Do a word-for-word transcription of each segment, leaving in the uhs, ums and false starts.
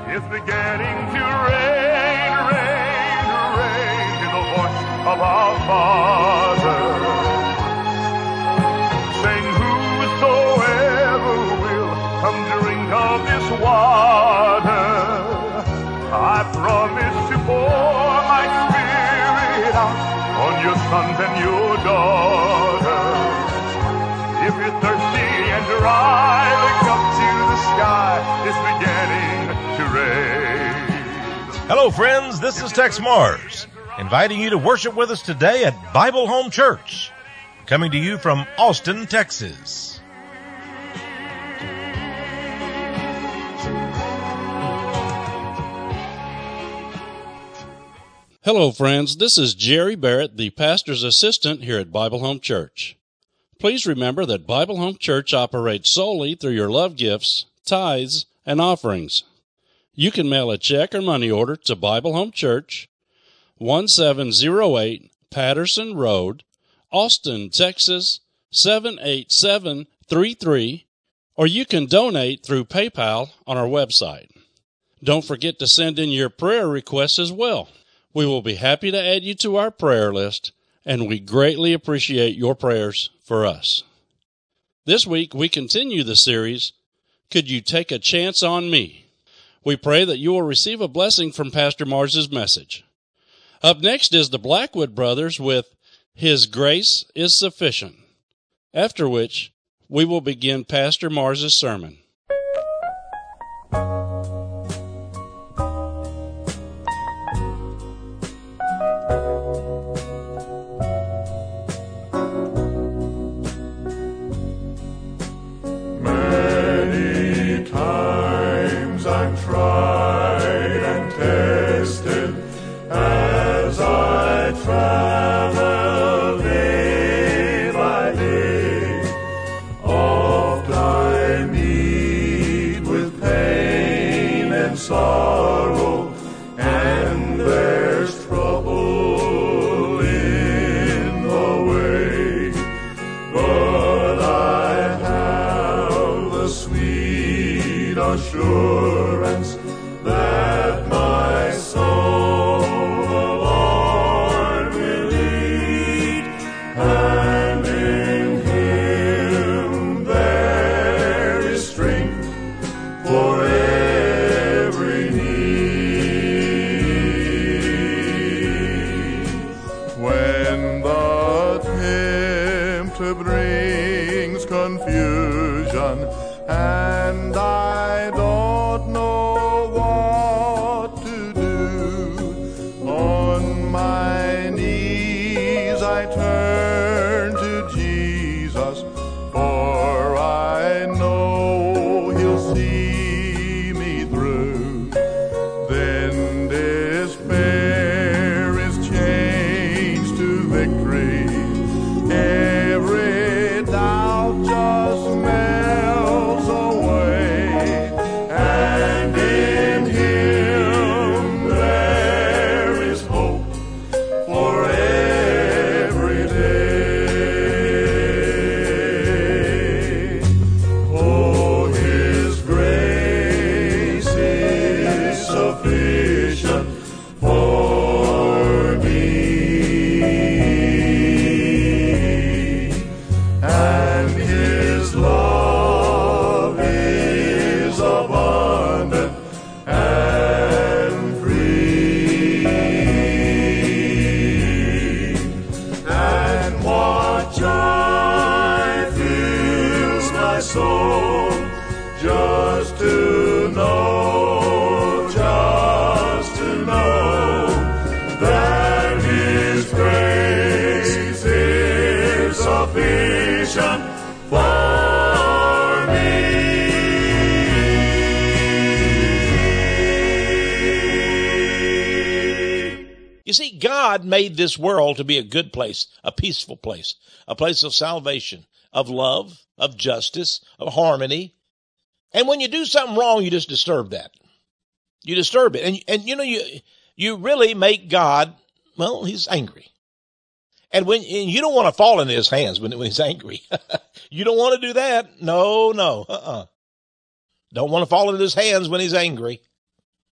It's beginning to rain, rain, rain, to the voice of our Father, saying, whosoever will come drink of this water, I promise to pour my Spirit out on your sons and your daughters. If you're thirsty and dry, look up to the sky. It's beginning to rain. Hello, friends. This is Tex Mars, inviting you to worship with us today at Bible Home Church, coming to you from Austin, Texas. Hello, friends. This is Jerry Barrett, the pastor's assistant here at Bible Home Church. Please remember that Bible Home Church operates solely through your love gifts, tithes, and offerings. You can mail a check or money order to Bible Home Church, one seven zero eight Patterson Road, Austin, Texas, seven eight seven three three, or you can donate through PayPal on our website. Don't forget to send in your prayer requests as well. We will be happy to add you to our prayer list, and we greatly appreciate your prayers for us. This week, we continue the series, Could You Take a Chance on Me? We pray that you will receive a blessing from Pastor Mars's message. Up next is the Blackwood Brothers with His Grace is Sufficient, after which we will begin Pastor Mars's sermon. Assurance that my soul the Lord will lead, and in Him there is strength for every need. When the tempter brings confusion and I don't know what to do, on my knees I turn to Jesus, for I know He'll see me through. Then despair is changed to victory. Every doubt just melts away, and in Him there is hope for every day. Oh, His grace is sufficient for me, and His love is abundant and free. And what joy fills my soul just to know, just to know that His grace is sufficient for me. You see, God made this world to be a good place, a peaceful place, a place of salvation, of love, of justice, of harmony. And when you do something wrong, you just disturb that. You disturb it. And, and you know, you, you really make God, well, He's angry. And when and you don't want to fall into His hands when, when He's angry. You don't want to do that. No, no. Uh-uh. Don't want to fall into His hands when He's angry.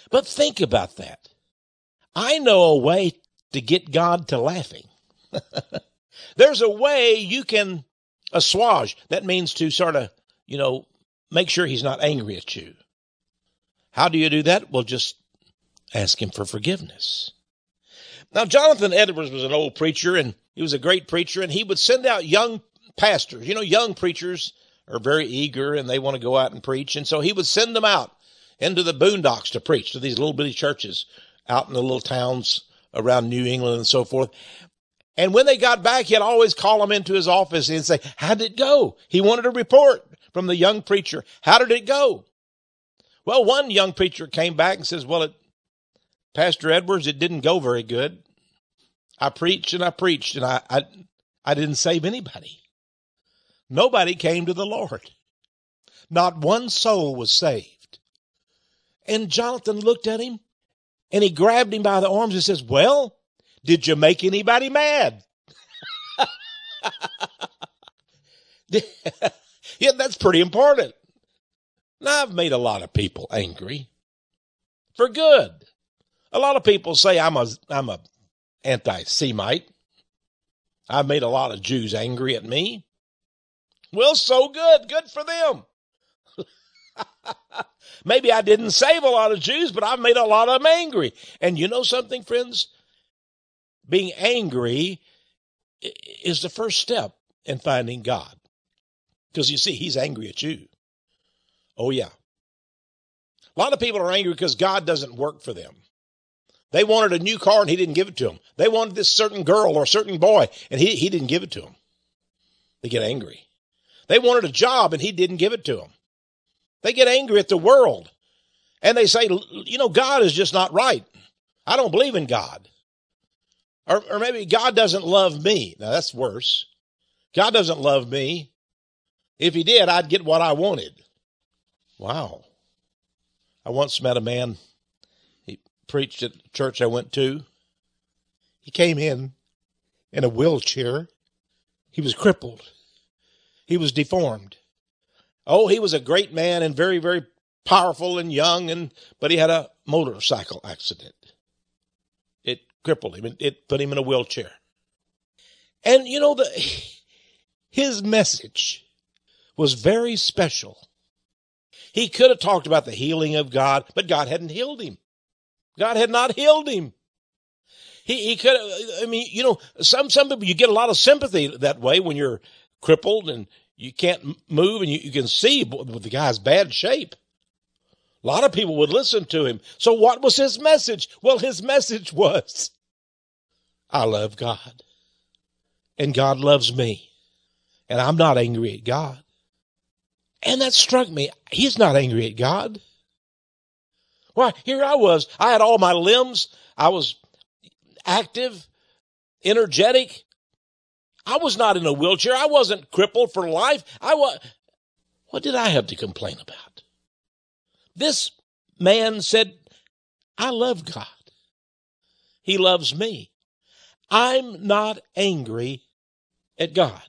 But think about that. I know a way to get God to laughing. There's a way you can assuage. That means to sort of, you know, make sure he's not angry at you. How do you do that? Well, just ask him for forgiveness. Now, Jonathan Edwards was an old preacher, and he was a great preacher, and he would send out young pastors. You know, young preachers are very eager, and they want to go out and preach, and so he would send them out into the boondocks to preach to these little bitty churches out in the little towns around New England and so forth. And when they got back, he'd always call them into his office and say, how did it go? He wanted a report from the young preacher. How did it go? Well, one young preacher came back and says, well, it, Pastor Edwards, it didn't go very good. I preached and I preached and I, I, I didn't save anybody. Nobody came to the Lord. Not one soul was saved. And Jonathan looked at him and he grabbed him by the arms and says, well, did you make anybody mad? Yeah, that's pretty important. Now, I've made a lot of people angry for good. A lot of people say I'm a, I'm a anti-Semite. I've made a lot of Jews angry at me. Well, so good. Good for them. Maybe I didn't save a lot of Jews, but I've made a lot of them angry. And you know something, friends? Being angry is the first step in finding God. Because you see, he's angry at you. Oh, yeah. A lot of people are angry because God doesn't work for them. They wanted a new car and he didn't give it to them. They wanted this certain girl or certain boy and he, he didn't give it to them. They get angry. They wanted a job and he didn't give it to them. They get angry at the world. And they say, you know, God is just not right. I don't believe in God. Or, or maybe God doesn't love me. Now, that's worse. God doesn't love me. If he did, I'd get what I wanted. Wow. I once met a man. He preached at the church I went to. He came in in a wheelchair. He was crippled. He was deformed. Oh, he was a great man and very, very powerful and young, and but he had a motorcycle accident. It crippled him. It, it put him in a wheelchair. And, you know, the his message was very special. He could have talked about the healing of God, but God hadn't healed him. God had not healed him. He, he could have, I mean, you know, some, some people, you get a lot of sympathy that way when you're crippled and you can't move and you, you can see the guy's bad shape. A lot of people would listen to him. So what was his message? Well, his message was, I love God and God loves me and I'm not angry at God. And that struck me. He's not angry at God. Why, here I was. I had all my limbs. I was active, energetic. I was not in a wheelchair. I wasn't crippled for life. I was. What did I have to complain about? This man said, I love God. He loves me. I'm not angry at God.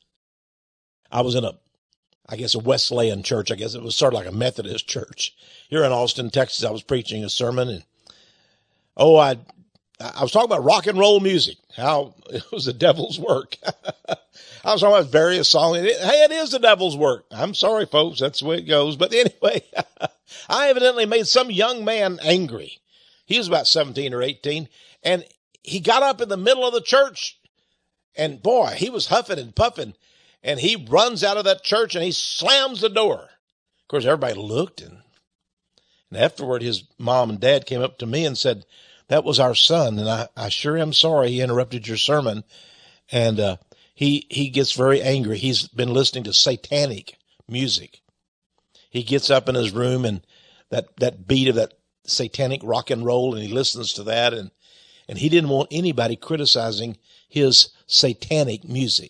I was in a I guess a Wesleyan church. I guess it was sort of like a Methodist church here in Austin, Texas. I was preaching a sermon and, oh, I, I was talking about rock and roll music, how it was the devil's work. I was talking about various songs. Hey, it is the devil's work. I'm sorry, folks. That's the way it goes. But anyway, I evidently made some young man angry. He was about seventeen or eighteen and he got up in the middle of the church and boy, he was huffing and puffing. And he runs out of that church and he slams the door. Of course, everybody looked. And, and afterward, his mom and dad came up to me and said, that was our son. And I, I sure am sorry he interrupted your sermon. And uh, he, he gets very angry. He's been listening to satanic music. He gets up in his room and that, that beat of that satanic rock and roll, and he listens to that. And, and he didn't want anybody criticizing his satanic music.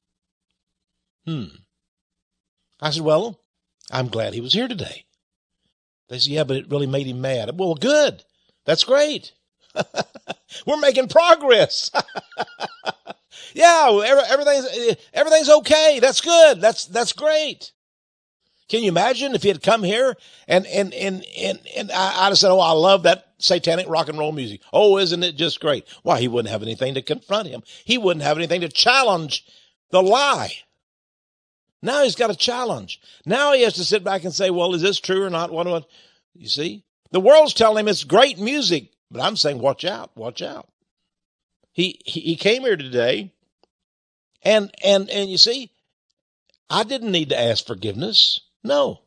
Hmm. I said, well, I'm glad he was here today. They said, yeah, but it really made him mad. Well, good. That's great. We're making progress. Yeah, everything's, everything's okay. That's good. That's, that's great. Can you imagine if he had come here and, and, and, and, and I, I'd have said, oh, I love that satanic rock and roll music. Oh, isn't it just great? Why, he wouldn't have anything to confront him. He wouldn't have anything to challenge the lie. Now he's got a challenge. Now he has to sit back and say, well, is this true or not? What, what? You see? The world's telling him it's great music, but I'm saying, watch out, watch out. He, he, he came here today and, and, and you see, I didn't need to ask forgiveness. No.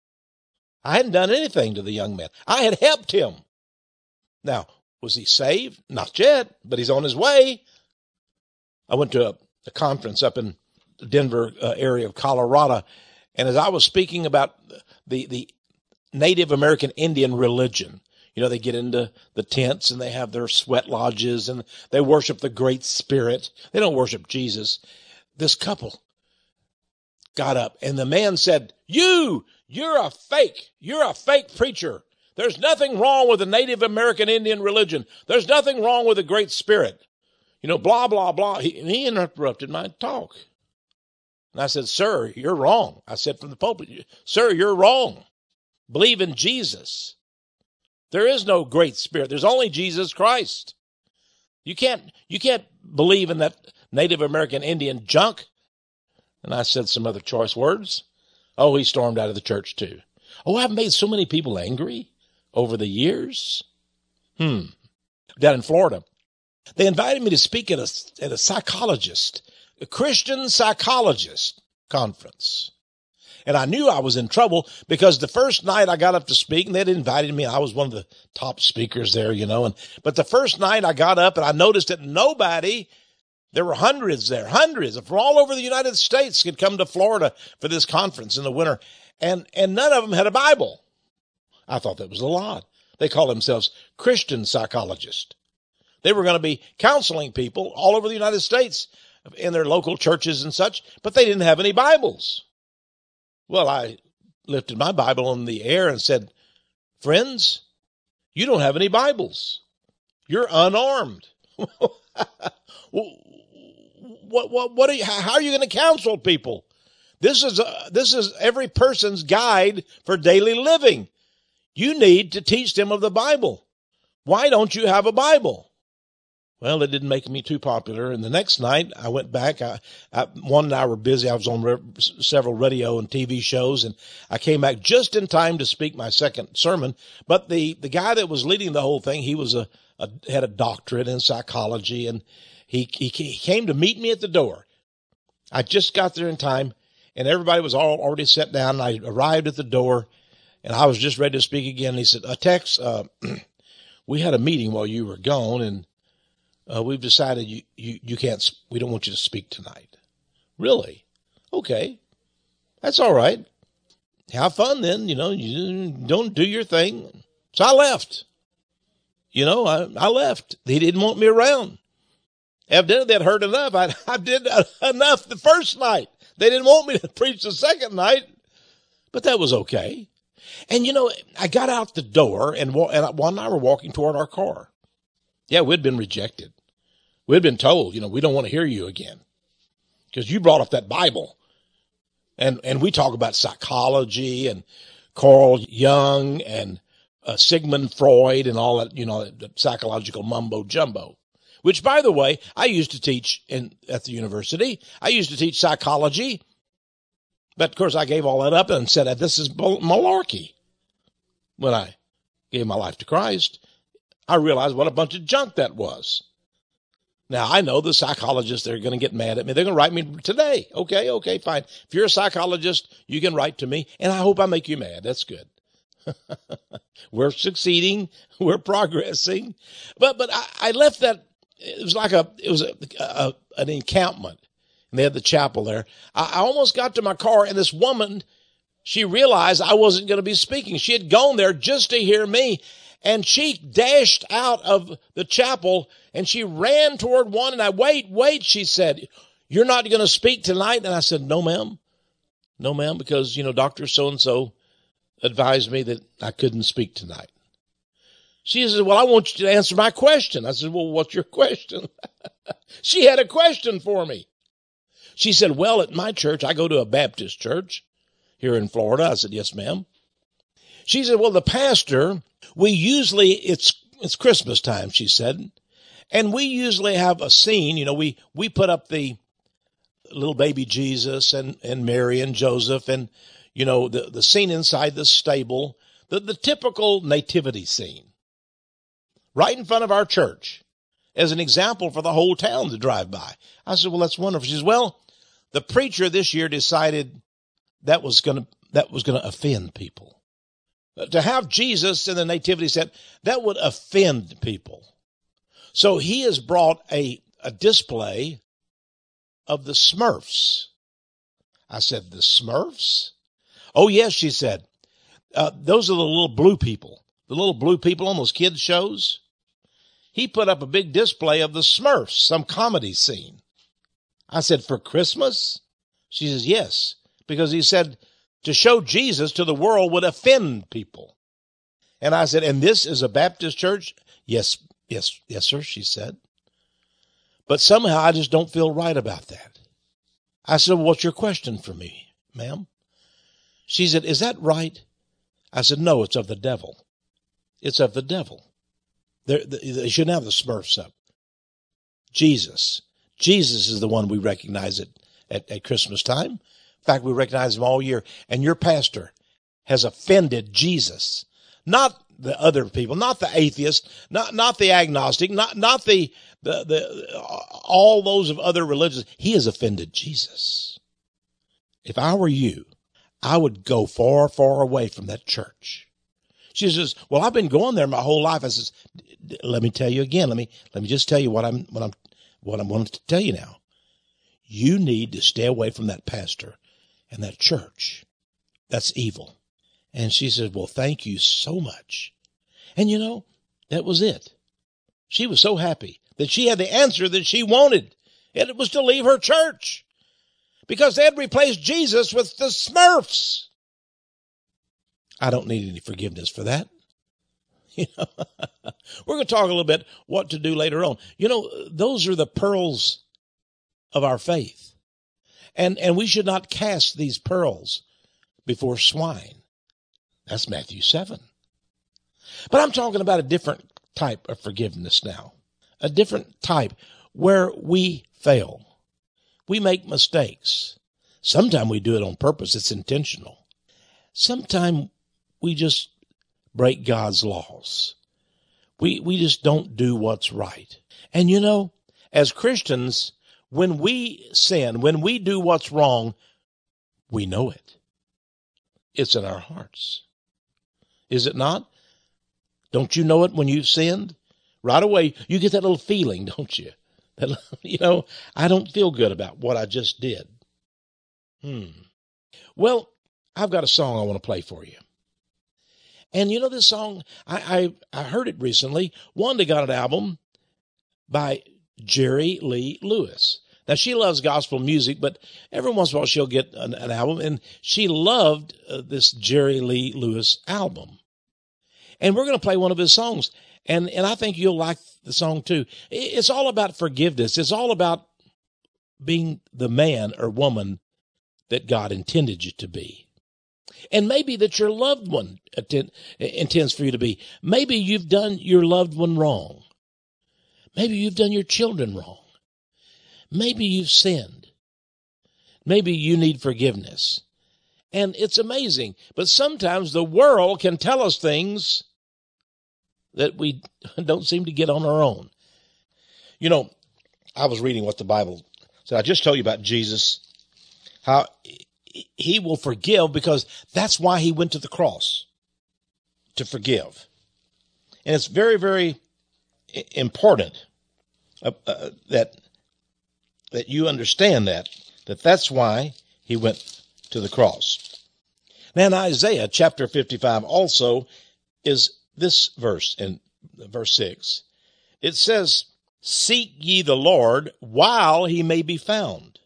I hadn't done anything to the young man. I had helped him. Now, was he saved? Not yet, but he's on his way. I went to a, a conference up in the Denver uh, area of Colorado, and as I was speaking about the, the Native American Indian religion, you know, they get into the tents and they have their sweat lodges and they worship the Great Spirit. They don't worship Jesus. This couple got up and the man said, you, you're a fake. You're a fake preacher. There's nothing wrong with the Native American Indian religion. There's nothing wrong with the Great Spirit. You know, blah, blah, blah. He, and he interrupted my talk. And I said, sir, you're wrong. I said from the pulpit, sir, you're wrong. Believe in Jesus. There is no Great Spirit. There's only Jesus Christ. You can't, you can't believe in that Native American Indian junk. And I said some other choice words. Oh, he stormed out of the church too. Oh, I've made so many people angry over the years. Hmm. Down in Florida, they invited me to speak at a, at a psychologist, a Christian psychologist conference. And I knew I was in trouble because the first night I got up to speak and they'd invited me. I was one of the top speakers there, you know, and, but the first night I got up and I noticed that nobody, there were hundreds there, hundreds from all over the United States could come to Florida for this conference in the winter. And, and none of them had a Bible. I thought that was a lot. They call themselves Christian psychologists. They were going to be counseling people all over the United States in their local churches and such, but they didn't have any Bibles. Well, I lifted my Bible in the air and said, friends, you don't have any Bibles. You're unarmed. What, what, what are you, how are you going to counsel people? This is, a, this is every person's guide for daily living. You need to teach them of the Bible. Why don't you have a Bible? Well, it didn't make me too popular. And the next night I went back. I, I, one and I were busy. I was on re- several radio and T V shows, and I came back just in time to speak my second sermon. But the, the guy that was leading the whole thing, he was a, a had a doctorate in psychology, and he, he he came to meet me at the door. I just got there in time, and everybody was all already sat down. And I arrived at the door, and I was just ready to speak again. And he said, uh, Tex, uh, we had a meeting while you were gone, and Uh, we've decided you, you, you can't, we don't want you to speak tonight. Really? Okay. That's all right. Have fun then, you know, you don't do your thing. So I left. You know, I, I left. They didn't want me around. Evidently they'd heard enough. I, I did enough the first night. They didn't want me to preach the second night, but that was okay. And you know, I got out the door and, and Juan and I were walking toward our car. Yeah, we'd been rejected. We'd been told, you know, we don't want to hear you again because you brought up that Bible. And, and we talk about psychology and Carl Jung and uh, Sigmund Freud and all that, you know, the psychological mumbo jumbo, which, by the way, I used to teach in, at the university. I used to teach psychology. But of course I gave all that up and said, this is malarkey. When I gave my life to Christ, I realized what a bunch of junk that was. Now, I know the psychologists, they're going to get mad at me. They're going to write me today. Okay, okay, fine. If you're a psychologist, you can write to me, and I hope I make you mad. That's good. We're succeeding. We're progressing. But but I, I left that. It was like a, it was a, a, an encampment, and they had the chapel there. I, I almost got to my car, and this woman, she realized I wasn't going to be speaking. She had gone there just to hear me. And she dashed out of the chapel and she ran toward one. And I, wait, wait, she said, you're not going to speak tonight? And I said, no, ma'am. No, ma'am, because, you know, Doctor So-and-so advised me that I couldn't speak tonight. She said, well, I want you to answer my question. I said, well, what's your question? She had a question for me. She said, well, at my church, I go to a Baptist church, here in Florida. I said, yes, ma'am. She said, well, the pastor, we usually, it's, it's Christmas time, she said. And we usually have a scene, you know, we, we put up the little baby Jesus and, and Mary and Joseph and, you know, the, the scene inside the stable, the, the typical nativity scene right in front of our church as an example for the whole town to drive by. I said, well, that's wonderful. She says, well, the preacher this year decided that was going to, that was going to offend people. To have Jesus in the nativity set, that would offend people. So he has brought a, a display of the Smurfs. I said, the Smurfs? Oh, yes, she said. Uh, those are the little blue people, the little blue people on those kids' shows. He put up a big display of the Smurfs, some comedy scene. I said, for Christmas? She says, yes, because he said to show Jesus to the world would offend people. And I said, and this is a Baptist church? Yes, yes, yes, sir, she said. But somehow I just don't feel right about that. I said, well, what's your question for me, ma'am? She said, is that right? I said, no, it's of the devil. It's of the devil. They're, they shouldn't have the Smurfs up. Jesus. Jesus is the one we recognize at, at, at Christmas time. In fact, we recognize him all year. And your pastor has offended Jesus. Not the other people, not the atheist, not, not the agnostic, not, not the, the, the, all those of other religions. He has offended Jesus. If I were you, I would go far, far away from that church. She says, well, I've been going there my whole life. I says, let me tell you again. Let me, let me just tell you what I'm, what I'm, what I'm wanting to tell you now. You need to stay away from that pastor and that church. That's evil. And she said, well, thank you so much. And you know, that was it. She was so happy that she had the answer that she wanted. And it was to leave her church because they had replaced Jesus with the Smurfs. I don't need any forgiveness for that. You know, we're going to talk a little bit what to do later on. You know, those are the pearls of our faith. And, and we should not cast these pearls before swine. That's Matthew seven. But I'm talking about a different type of forgiveness now. A different type where we fail. We make mistakes. Sometimes we do it on purpose. It's intentional. Sometimes we just break God's laws. We, we just don't do what's right. And you know, as Christians, when we sin, when we do what's wrong, we know it. It's in our hearts. Is it not? Don't you know it when you've sinned? Right away, you get that little feeling, don't you? That, you know, I don't feel good about what I just did. Hmm. Well, I've got a song I want to play for you. And you know this song, I, I, I heard it recently. Wanda got an album by Jerry Lee Lewis. Now, she loves gospel music, but every once in a while she'll get an, an album, and she loved uh, this Jerry Lee Lewis album. And we're going to play one of his songs, and, and I think you'll like the song too. It's all about forgiveness. It's all about being the man or woman that God intended you to be. And maybe that your loved one attend, intends for you to be. Maybe you've done your loved one wrong. Maybe you've done your children wrong. Maybe you've sinned. Maybe you need forgiveness. And it's amazing. But sometimes the world can tell us things that we don't seem to get on our own. You know, I was reading what the Bible said. I just told you about Jesus, how he will forgive because that's why he went to the cross, to forgive. And it's very, very important uh, uh, that that you understand that, that that's why he went to the cross. Now in Isaiah chapter fifty-five also is this verse in verse six. It says, seek ye the Lord while he may be found.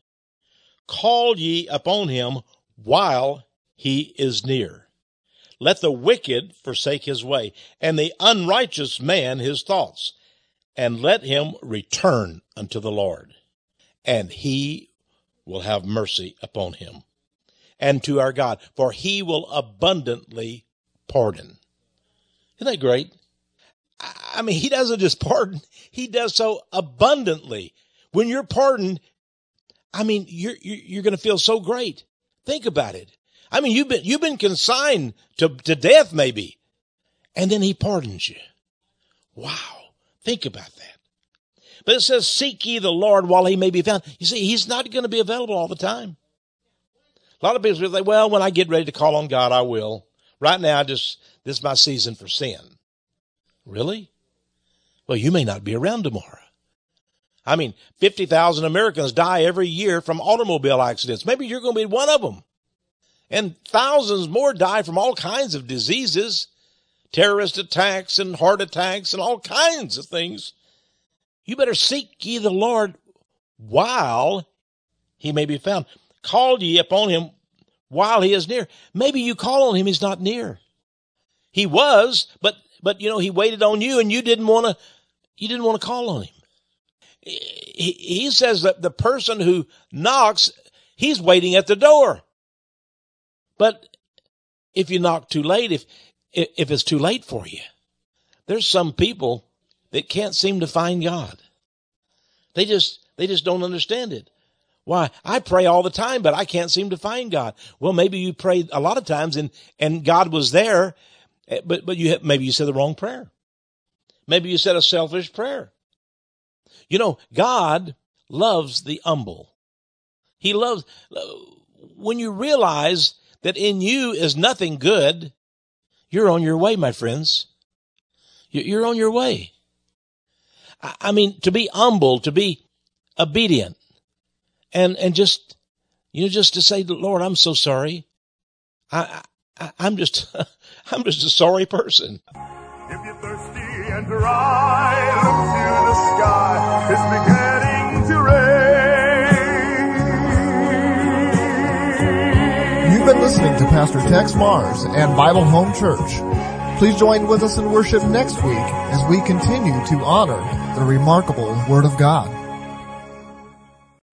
Call ye upon him while he is near. Let the wicked forsake his way, and the unrighteous man his thoughts, and let him return unto the Lord, and he will have mercy upon him, and to our God, for he will abundantly pardon. Isn't that great? I mean, he doesn't just pardon, he does so abundantly. When you're pardoned, I mean, you're, you're going to feel so great. Think about it. I mean, you've been, you've been consigned to, to death maybe, and then he pardons you. Wow. Think about that. But it says, seek ye the Lord while he may be found. You see, he's not going to be available all the time. A lot of people say, well, when I get ready to call on God, I will. Right now, I just, this is my season for sin. Really? Well, you may not be around tomorrow. I mean, fifty thousand Americans die every year from automobile accidents. Maybe you're going to be one of them. And thousands more die from all kinds of diseases, terrorist attacks and heart attacks and all kinds of things. You better seek ye the Lord while he may be found. Call ye upon him while he is near. Maybe you call on him, he's not near. He was, but But, you know, he waited on you and you didn't want to, you didn't want to call on him. He, he says that the person who knocks, he's waiting at the door. But if you knock too late, if, if it's too late for you, there's some people that can't seem to find God. They just, they just don't understand it. Why? I pray all the time, but I can't seem to find God. Well, maybe you prayed a lot of times and, and God was there. But, but you have, maybe you said the wrong prayer. Maybe you said a selfish prayer. You know, God loves the humble. He loves, when you realize that in you is nothing good, you're on your way, my friends. You're on your way. I mean, to be humble, to be obedient, and, and just, you know, just to say, Lord, I'm so sorry. I, I I'm just, I'm just a sorry person. If you're thirsty and dry, look to the sky. It's beginning to rain. You've been listening to Pastor Tex Mars and Bible Home Church. Please join with us in worship next week as we continue to honor the remarkable Word of God.